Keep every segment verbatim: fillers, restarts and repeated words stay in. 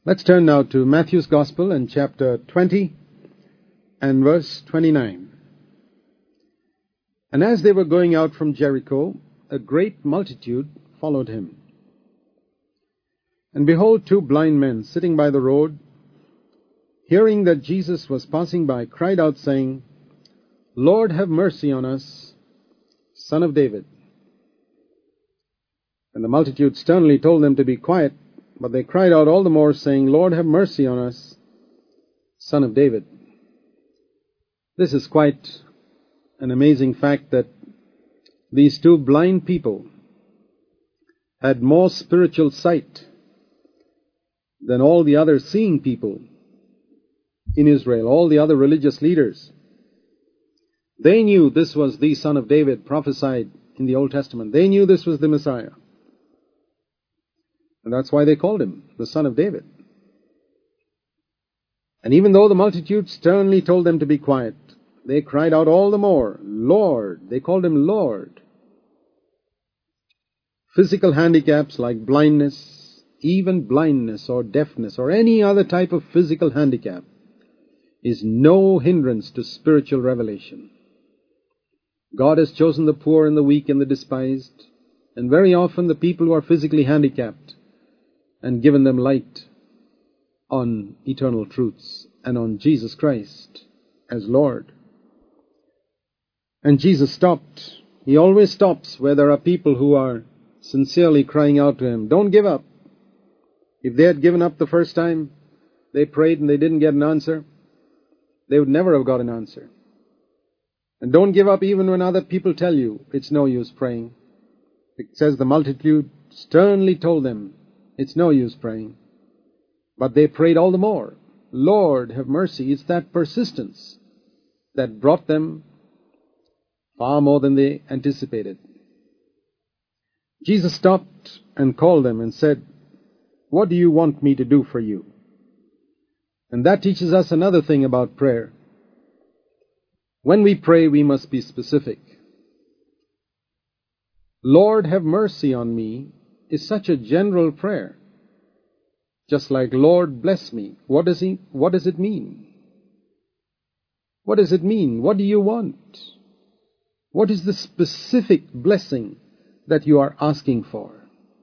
Let's turn now to Matthew's Gospel and chapter twenty and verse twenty-nine. And as they were going out from Jericho, a great multitude followed him. And behold, two blind men sitting by the road, hearing that Jesus was passing by, cried out, saying, Lord, have mercy on us, Son of David. And the multitude sternly told them to be quiet, but they cried out all the more, saying, Lord, have mercy on us, Son of David. This is quite an amazing fact that these two blind people had more spiritual sight than all the other seeing people in Israel, all the other religious leaders. They knew this was the Son of David prophesied in the Old Testament. They knew this was the Messiah. And that's why they called him the Son of David. And even though the multitude sternly told them to be quiet, they cried out all the more, Lord. They called him Lord. Physical handicaps like blindness, even blindness or deafness or any other type of physical handicap, is no hindrance to spiritual revelation. God has chosen the poor and the weak and the despised, and very often the people who are physically handicapped, and given them light on eternal truths and on Jesus Christ as Lord. And Jesus stopped. He always stops where there are people who are sincerely crying out to him, don't give up. If they had given up the first time they prayed and they didn't get an answer, they would never have got an answer. And don't give up even when other people tell you it's no use praying. It says the multitude sternly told them it's no use praying. But they prayed all the more. Lord, have mercy. It's that persistence that brought them far more than they anticipated. Jesus stopped and called them and said, what do you want me to do for you? And that teaches us another thing about prayer. When we pray, we must be specific. Lord, have mercy on me is such a general prayer. Just like, Lord, bless me. What does he, what does it mean? What does it mean? What do you want? What is the specific blessing that you are asking for?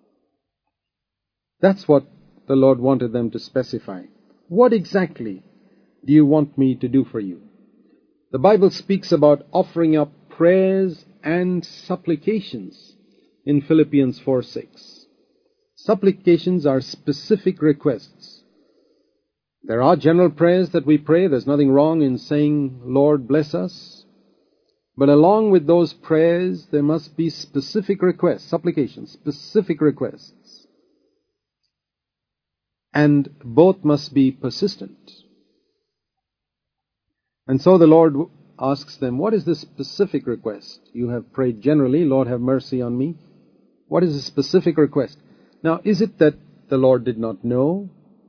That's what the Lord wanted them to specify. What exactly do you want me to do for you? The Bible speaks about offering up prayers and supplications in Philippians four six. Supplications are specific requests. There are general prayers that we pray. There's nothing wrong in saying, Lord, bless us. But along with those prayers, there must be specific requests, supplications, specific requests. And both must be persistent. And so the Lord asks them, what is the specific request? You have prayed generally, Lord, have mercy on me. What is the specific request? Now, is it that the Lord did not know?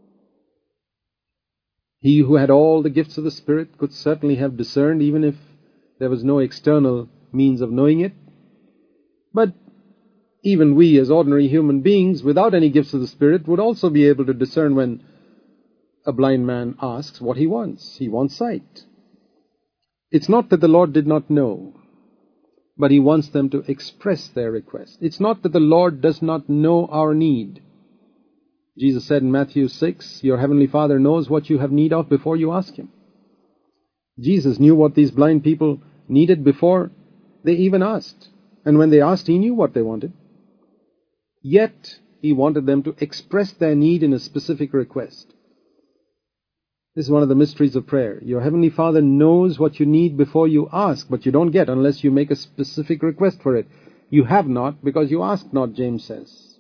He who had all the gifts of the Spirit could certainly have discerned, even if there was no external means of knowing it. But even we as ordinary human beings without any gifts of the Spirit would also be able to discern when a blind man asks what he wants. He wants sight. It's not that the Lord did not know, but he wants them to express their request. It's not that the Lord does not know our need. Jesus said in Matthew six, your heavenly Father knows what you have need of before you ask him. Jesus knew what these blind people needed before they even asked. And when they asked, he knew what they wanted. Yet, he wanted them to express their need in a specific request. This is one of the mysteries of prayer. Your heavenly Father knows what you need before you ask, but you don't get unless you make a specific request for it. You have not because you ask not, James says.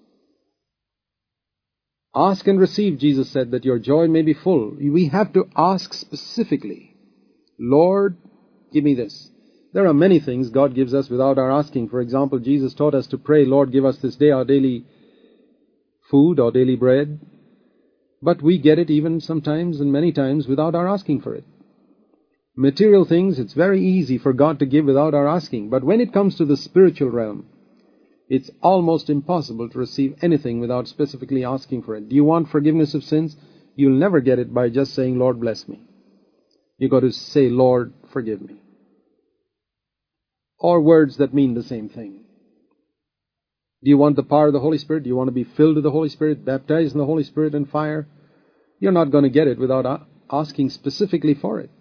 Ask and receive, Jesus said, that your joy may be full. We have to ask specifically. Lord, give me this. There are many things God gives us without our asking. For example, Jesus taught us to pray, Lord, give us this day our daily food or daily bread. But we get it even sometimes and many times without our asking for it. Material things, it's very easy for God to give without our asking. But when it comes to the spiritual realm, it's almost impossible to receive anything without specifically asking for it. Do you want forgiveness of sins? You'll never get it by just saying, Lord, bless me. You've got to say, Lord, forgive me. Or words that mean the same thing. Do you want the power of the Holy Spirit? Do you want to be filled with the Holy Spirit, baptized in the Holy Spirit and fire? You're not going to get it without asking specifically for it.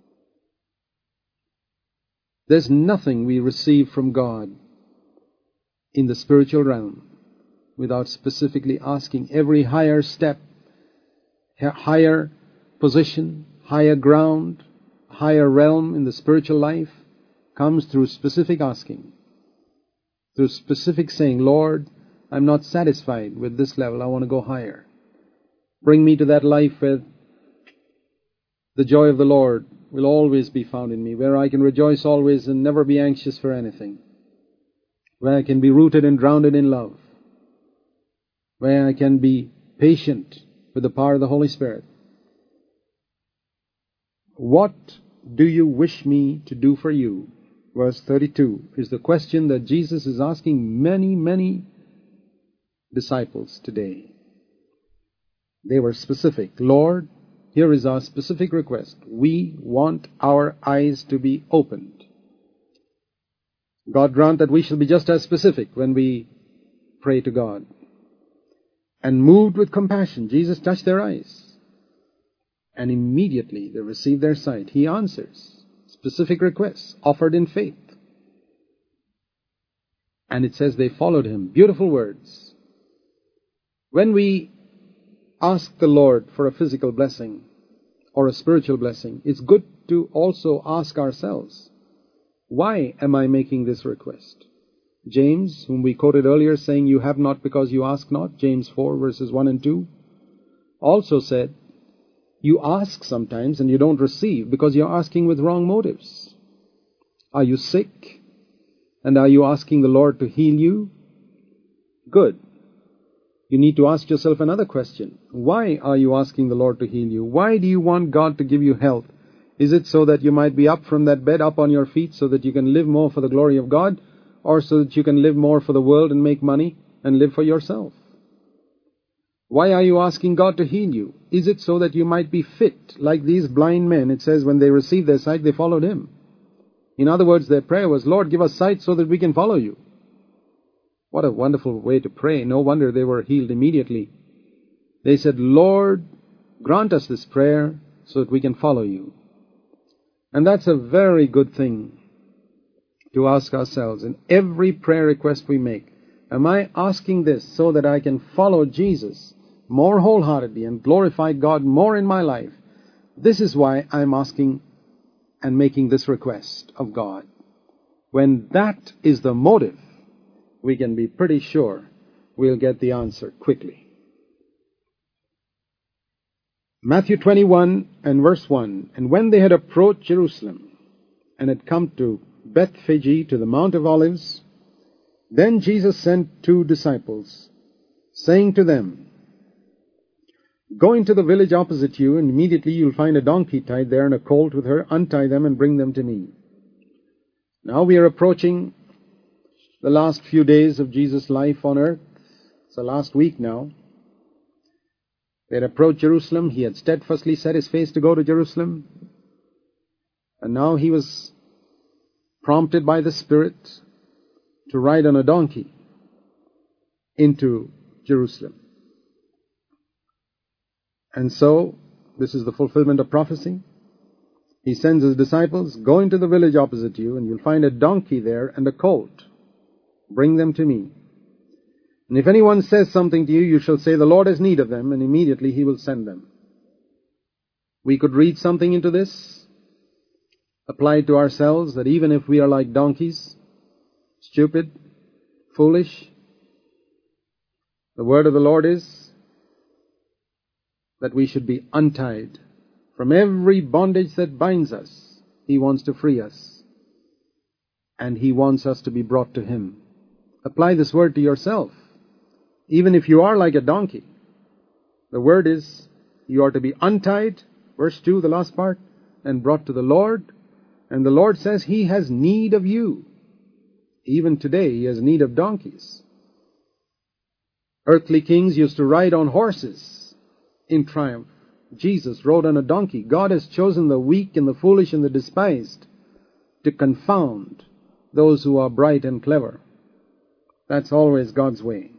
There's nothing we receive from God in the spiritual realm without specifically asking. Every higher step, higher position, higher ground, higher realm in the spiritual life comes through specific asking, through specific saying, Lord, I'm not satisfied with this level. I want to go higher. Bring me to that life where the joy of the Lord will always be found in me, where I can rejoice always and never be anxious for anything, where I can be rooted and drowned in love, where I can be patient with the power of the Holy Spirit. What do you wish me to do for you? Verse thirty-two is the question that Jesus is asking many, many disciples today. They were specific. Lord, here is our specific request. We want our eyes to be opened. God grant that we shall be just as specific when we pray to God. And moved with compassion, Jesus touched their eyes. And immediately they received their sight. He answers specific requests offered in faith. And it says they followed him. Beautiful words. When we ask the Lord for a physical blessing or a spiritual blessing, it's good to also ask ourselves, why am I making this request? James, whom we quoted earlier, saying, you have not because you ask not, James four, verses one and two, also said, you ask sometimes and you don't receive because you're asking with wrong motives. Are you sick? And are you asking the Lord to heal you? Good. You need to ask yourself another question. Why are you asking the Lord to heal you? Why do you want God to give you health? Is it so that you might be up from that bed, up on your feet, so that you can live more for the glory of God, or so that you can live more for the world and make money and live for yourself? Why are you asking God to heal you? Is it so that you might be fit? Like these blind men, it says when they received their sight, they followed him. In other words, their prayer was, Lord, give us sight so that we can follow you. What a wonderful way to pray. No wonder they were healed immediately. They said, Lord, grant us this prayer so that we can follow you. And that's a very good thing to ask ourselves in every prayer request we make. Am I asking this so that I can follow Jesus more wholeheartedly and glorify God more in my life? This is why I'm asking and making this request of God. When that is the motive, we can be pretty sure we'll get the answer quickly. Matthew twenty-one and verse one, and when they had approached Jerusalem and had come to Bethphage, to the Mount of Olives, then Jesus sent two disciples, saying to them, go into the village opposite you, and immediately you'll find a donkey tied there and a colt with her. Untie them and bring them to me. Now we are approaching the last few days of Jesus' life on earth. It's the last week now. They had approached Jerusalem. He had steadfastly set his face to go to Jerusalem. And now he was prompted by the Spirit to ride on a donkey into Jerusalem. And so, this is the fulfillment of prophecy. He sends his disciples, go into the village opposite you, and you'll find a donkey there and a colt. Bring them to me. And if anyone says something to you, you shall say, the Lord has need of them, and immediately he will send them. We could read something into this, apply it to ourselves, that even if we are like donkeys, stupid, foolish, the word of the Lord is that we should be untied from every bondage that binds us. He wants to free us, and he wants us to be brought to him. Apply this word to yourself. Even if you are like a donkey, the word is you are to be untied, verse two, the last part, and brought to the Lord. And the Lord says he has need of you. Even today he has need of donkeys. Earthly kings used to ride on horses in triumph Jesus rode on a donkey. God has chosen the weak and the foolish and the despised to confound those who are bright and clever. That's always God's way.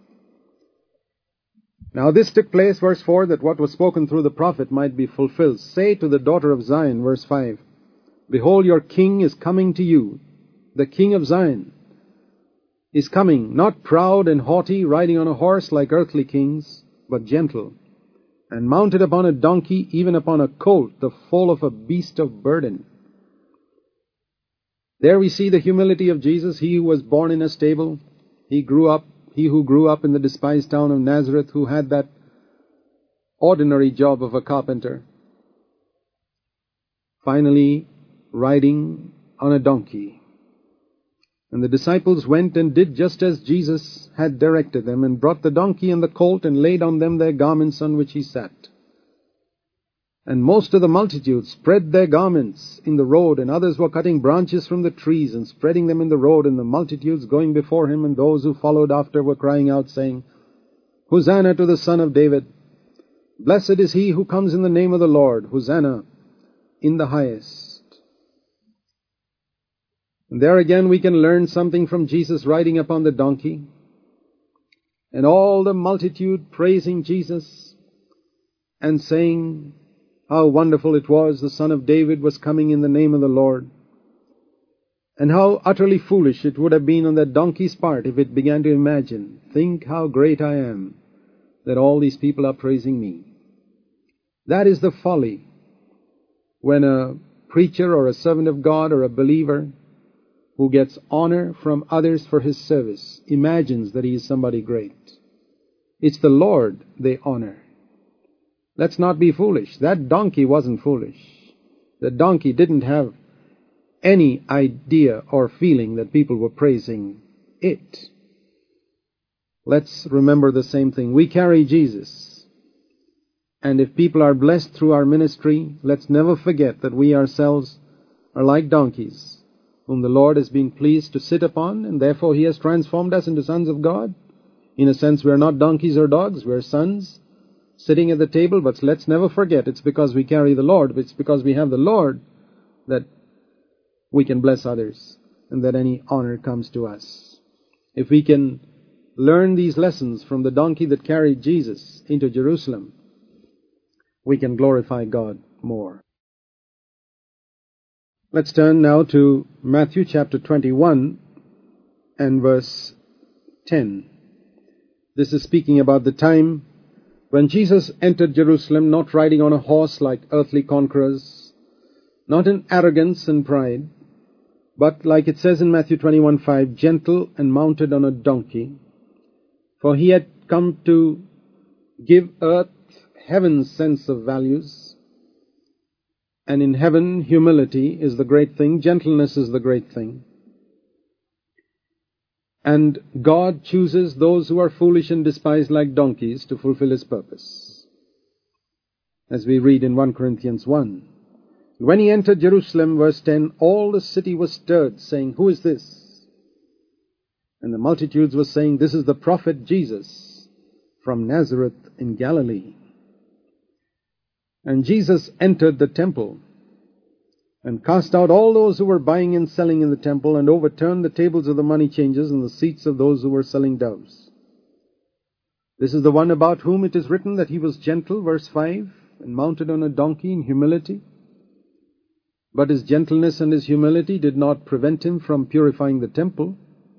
Now this took place, verse four, that what was spoken through the prophet might be fulfilled. Say to the daughter of Zion, verse five, behold, your king is coming to you. The king of Zion is coming, not proud and haughty, riding on a horse like earthly kings, but gentle, and mounted upon a donkey, even upon a colt, the foal of a beast of burden. There we see the humility of Jesus, he who was born in a stable, he grew up, he who grew up in the despised town of Nazareth, who had that ordinary job of a carpenter, finally riding on a donkey. And the disciples went and did just as Jesus had directed them, and brought the donkey and the colt, and laid on them their garments on which he sat. And most of the multitude spread their garments in the road, and others were cutting branches from the trees and spreading them in the road, and the multitudes going before him, and those who followed after were crying out, saying, Hosanna to the Son of David! Blessed is he who comes in the name of the Lord! Hosanna in the highest! And there again we can learn something from Jesus riding upon the donkey, and all the multitude praising Jesus and saying how wonderful it was the Son of David was coming in the name of the Lord, and how utterly foolish it would have been on that donkey's part if it began to imagine, think how great I am, that all these people are praising me. That is the folly when a preacher or a servant of God or a believer who gets honor from others for his service imagines that he is somebody great. It's the Lord they honor. Let's not be foolish. That donkey wasn't foolish. The donkey didn't have any idea or feeling that people were praising it. Let's remember the same thing. We carry Jesus. And if people are blessed through our ministry, let's never forget that we ourselves are like donkeys, whom the Lord has been pleased to sit upon, and therefore he has transformed us into sons of God. In a sense, we are not donkeys or dogs, we are sons sitting at the table, but let's never forget it's because we carry the Lord, it's because we have the Lord that we can bless others and that any honor comes to us. If we can learn these lessons from the donkey that carried Jesus into Jerusalem, we can glorify God more. Let's turn now to Matthew chapter twenty-one and verse ten. This is speaking about the time when Jesus entered Jerusalem, not riding on a horse like earthly conquerors, not in arrogance and pride, but like it says in Matthew twenty-one five, gentle and mounted on a donkey, for he had come to give earth heaven's sense of values, and in heaven humility is the great thing, gentleness is the great thing. And God chooses those who are foolish and despised like donkeys to fulfill his purpose, as we read in First Corinthians one. When he entered Jerusalem, verse ten, all the city was stirred, saying, Who is this? And the multitudes were saying, This is the prophet Jesus from Nazareth in Galilee. And Jesus entered the temple and cast out all those who were buying and selling in the temple, and overturned the tables of the money changers and the seats of those who were selling doves. This is the one about whom it is written that he was gentle, verse five, and mounted on a donkey in humility. But his gentleness and his humility did not prevent him from purifying the temple.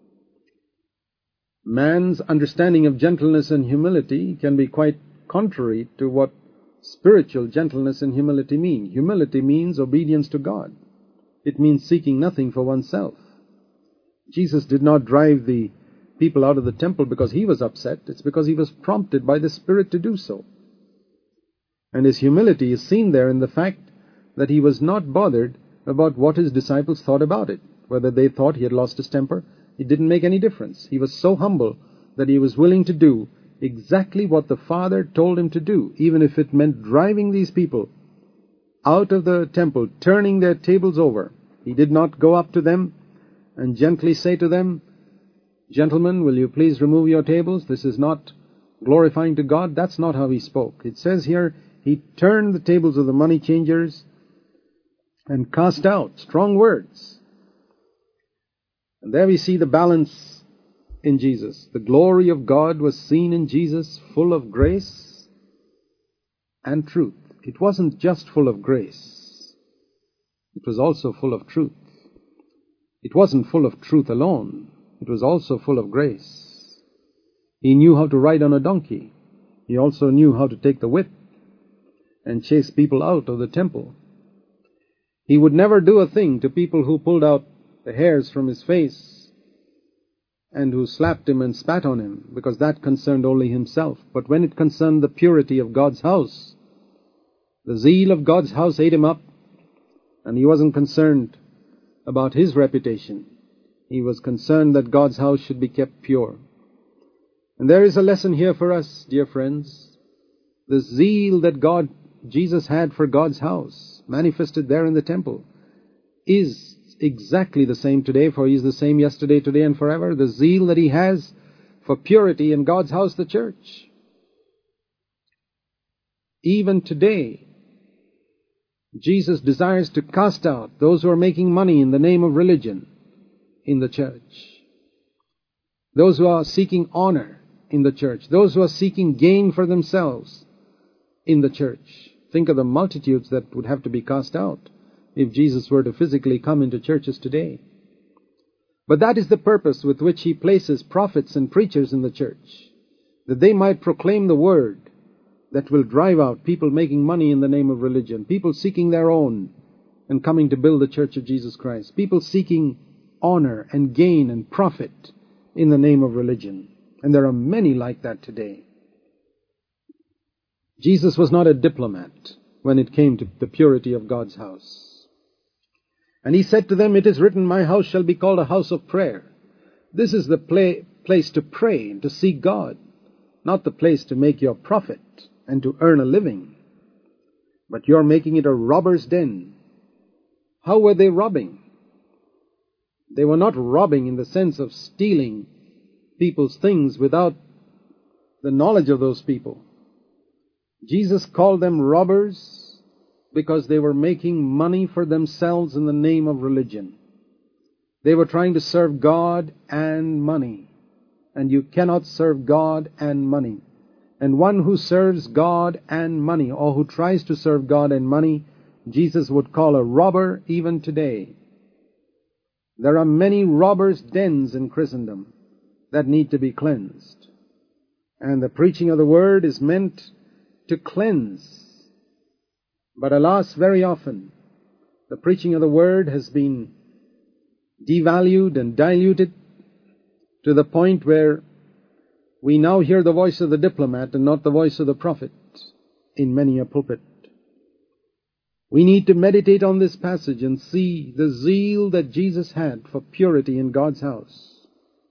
Man's understanding of gentleness and humility can be quite contrary to what spiritual gentleness and humility mean. Humility means obedience to God. It means seeking nothing for oneself. Jesus did not drive the people out of the temple because he was upset. It's because he was prompted by the Spirit to do so. And his humility is seen there in the fact that he was not bothered about what his disciples thought about it. Whether they thought he had lost his temper, it didn't make any difference. He was so humble that he was willing to do exactly what the Father told him to do, even if it meant driving these people out of the temple, turning their tables over. He did not go up to them and gently say to them, Gentlemen, will you please remove your tables? This is not glorifying to God. That's not how he spoke. It says here, He turned the tables of the money changers and cast out strong words. And there we see the balance in Jesus. The glory of God was seen in Jesus, full of grace and truth. It wasn't just full of grace. It was also full of truth. It wasn't full of truth alone. It was also full of grace. He knew how to ride on a donkey. He also knew how to take the whip and chase people out of the temple. He would never do a thing to people who pulled out the hairs from his face and who slapped him and spat on him, because that concerned only himself. But when it concerned the purity of God's house, the zeal of God's house ate him up, and he wasn't concerned about his reputation. He was concerned that God's house should be kept pure. And there is a lesson here for us, dear friends. The zeal that God, Jesus had for God's house, manifested there in the temple, is exactly the same today, for He is the same yesterday, today, and forever. The zeal that He has for purity in God's house, the church. Even today, Jesus desires to cast out those who are making money in the name of religion in the church, those who are seeking honor in the church, those who are seeking gain for themselves in the church. Think of the multitudes that would have to be cast out if Jesus were to physically come into churches today. But that is the purpose with which He places prophets and preachers in the church, that they might proclaim the word that will drive out people making money in the name of religion, people seeking their own and coming to build the church of Jesus Christ, people seeking honor and gain and profit in the name of religion. And there are many like that today. Jesus was not a diplomat when it came to the purity of God's house. And He said to them, "It is written, my house shall be called a house of prayer." This is the play, place to pray and to seek God, not the place to make your profit and to earn a living. But you're making it a robber's den. How were they robbing? They were not robbing in the sense of stealing people's things without the knowledge of those people. Jesus called them robbers because they were making money for themselves in the name of religion. They were trying to serve God and money. And you cannot serve God and money. And one who serves God and money, or who tries to serve God and money, Jesus would call a robber even today. There are many robbers' dens in Christendom that need to be cleansed. And the preaching of the Word is meant to cleanse. But alas, very often, the preaching of the Word has been devalued and diluted to the point where we now hear the voice of the diplomat and not the voice of the prophet in many a pulpit. We need to meditate on this passage and see the zeal that Jesus had for purity in God's house.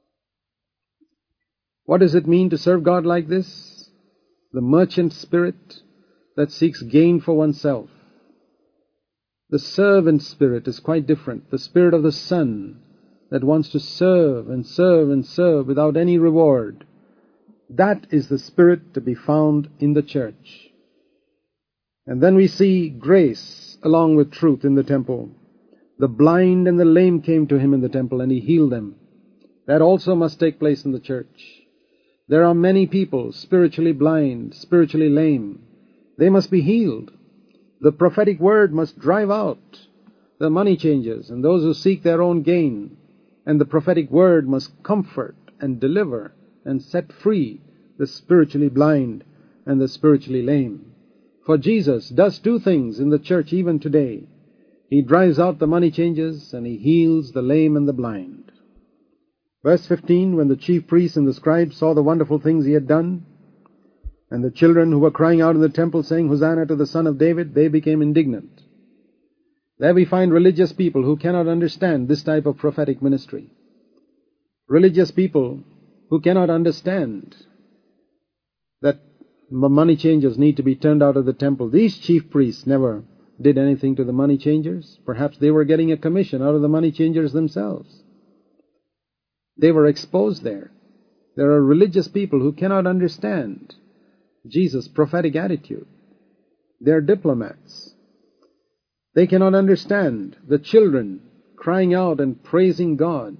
What does it mean to serve God like this? The merchant spirit that seeks gain for oneself. The servant spirit is quite different. The spirit of the Son that wants to serve and serve and serve without any reward. That is the spirit to be found in the church. And then we see grace along with truth in the temple. The blind and the lame came to Him in the temple, and He healed them. That also must take place in the church. There are many people spiritually blind, spiritually lame. They must be healed. The prophetic word must drive out the money changers and those who seek their own gain. And the prophetic word must comfort and deliver and set free the spiritually blind and the spiritually lame. For Jesus does two things in the church even today. He drives out the money changers and He heals the lame and the blind. Verse fifteen, when the chief priests and the scribes saw the wonderful things He had done, and the children who were crying out in the temple saying, "Hosanna to the Son of David," they became indignant. There we find religious people who cannot understand this type of prophetic ministry. Religious people who cannot understand that money changers need to be turned out of the temple. These chief priests never did anything to the money changers. Perhaps they were getting a commission out of the money changers themselves. They were exposed there. There are religious people who cannot understand Jesus' prophetic attitude. They're diplomats. They cannot understand the children crying out and praising God.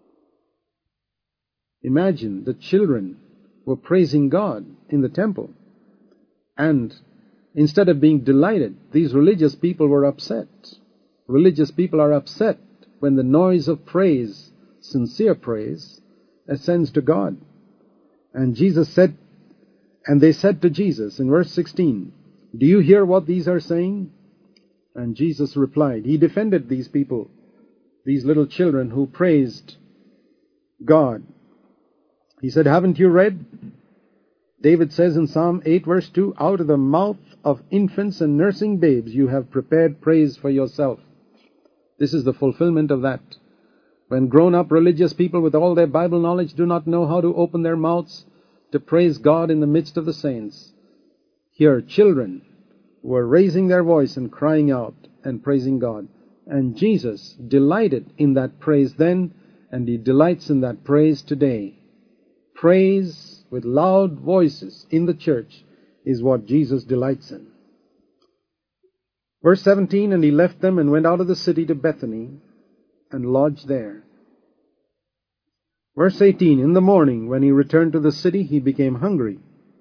Imagine, the children were praising God in the temple, and instead of being delighted, these religious people were upset. Religious people are upset when the noise of praise, sincere praise, ascends to God. And Jesus said, and they said to Jesus in verse sixteen, "Do you hear what these are saying?" And Jesus replied. He defended these people, these little children who praised God. He said, "Haven't you read?" David says in Psalm eight verse two, "Out of the mouth of infants and nursing babes you have prepared praise for yourself." This is the fulfillment of that. When grown-up religious people with all their Bible knowledge do not know how to open their mouths to praise God in the midst of the saints, here children were raising their voice and crying out and praising God. And Jesus delighted in that praise then, and He delights in that praise today. Praise with loud voices in the church is what Jesus delights in. Verse seventeen, "And He left them and went out of the city to Bethany and lodged there." Verse eighteen, "In the morning, when He returned to the city, He became hungry.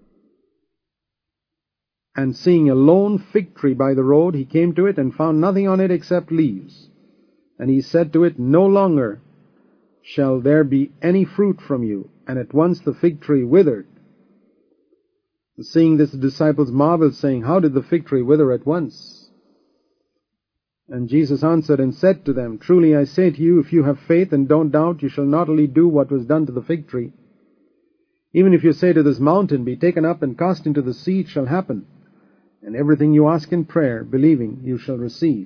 And seeing a lone fig tree by the road, He came to it and found nothing on it except leaves. And He said to it, 'No longer shall there be any fruit from you.' And at once the fig tree withered." And seeing this, the disciples marveled, saying, "How did the fig tree wither at once?" And Jesus answered and said to them, "Truly I say to you, if you have faith and don't doubt, you shall not only do what was done to the fig tree. Even if you say to this mountain, 'Be taken up and cast into the sea,' it shall happen. And everything you ask in prayer, believing, you shall receive."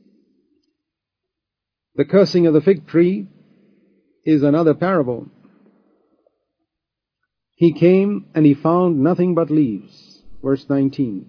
The cursing of the fig tree is another parable. "He came and He found nothing but leaves." Verse nineteen.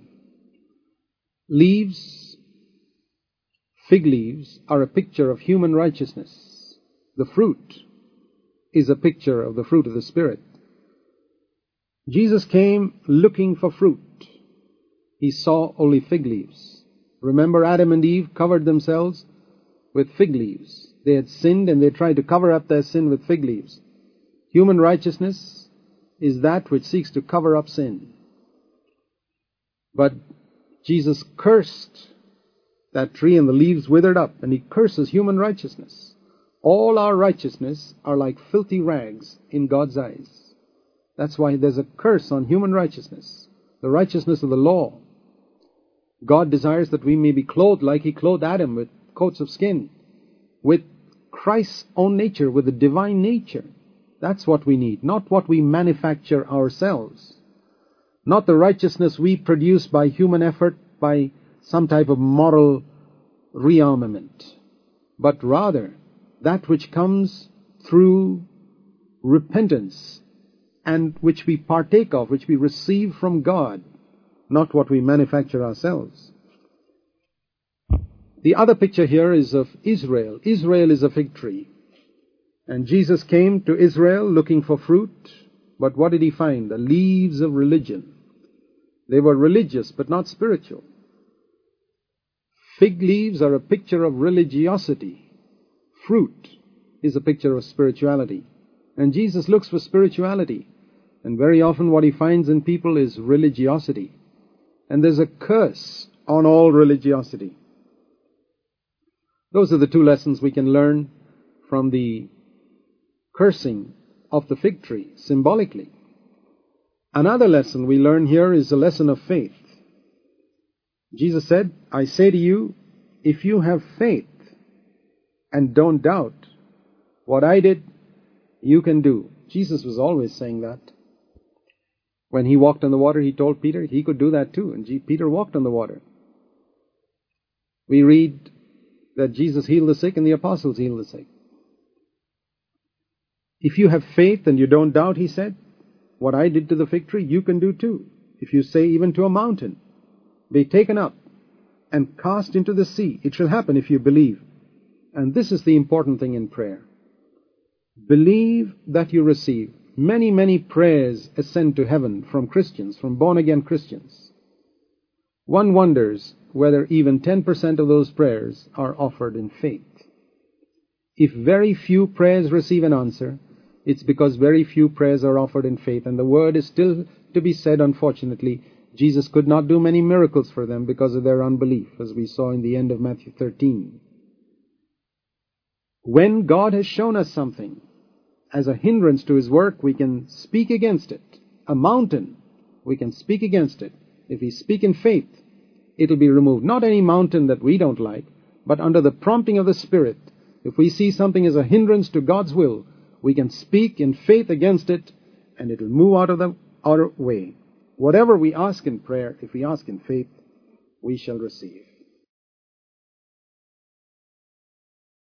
Leaves, fig leaves, are a picture of human righteousness. The fruit is a picture of the fruit of the Spirit. Jesus came looking for fruit. He saw only fig leaves. Remember, Adam and Eve covered themselves with fig leaves. They had sinned and they tried to cover up their sin with fig leaves. Human righteousness is that which seeks to cover up sin. But Jesus cursed that tree and the leaves withered up, and He curses human righteousness. All our righteousness are like filthy rags in God's eyes. That's why there's a curse on human righteousness, the righteousness of the law. God desires that we may be clothed like He clothed Adam with coats of skin, with Christ's own nature, with the divine nature. That's what we need, not what we manufacture ourselves, not the righteousness we produce by human effort, by some type of moral rearmament, but rather that which comes through repentance and which we partake of, which we receive from God, not what we manufacture ourselves. The other picture here is of Israel. Israel is a fig tree. And Jesus came to Israel looking for fruit, but what did He find? The leaves of religion. They were religious, but not spiritual. Fig leaves are a picture of religiosity. Fruit is a picture of spirituality. And Jesus looks for spirituality. And very often what He finds in people is religiosity. And there's a curse on all religiosity. Those are the two lessons we can learn from the cursing of the fig tree, symbolically. Another lesson we learn here is a lesson of faith. Jesus said, "I say to you, if you have faith and don't doubt, what I did, you can do." Jesus was always saying that. When He walked on the water, He told Peter he could do that too, and Peter walked on the water. We read that Jesus healed the sick and the apostles healed the sick. If you have faith and you don't doubt, He said, what I did to the fig tree, you can do too. If you say even to a mountain, "Be taken up and cast into the sea," it shall happen if you believe. And this is the important thing in prayer. Believe that you receive. Many, many prayers ascend to heaven from Christians, from born-again Christians. one wonders whether even ten percent of those prayers are offered in faith. If very few prayers receive an answer, it's because very few prayers are offered in faith, and the word is still to be said, unfortunately. Jesus could not do many miracles for them because of their unbelief, as we saw in the end of Matthew thirteen. When God has shown us something as a hindrance to His work, we can speak against it. A mountain, we can speak against it. If we speak in faith, it'll be removed. Not any mountain that we don't like, but under the prompting of the Spirit. If we see something as a hindrance to God's will, we can speak in faith against it, and it'll move out of the our way. Whatever we ask in prayer, if we ask in faith, we shall receive.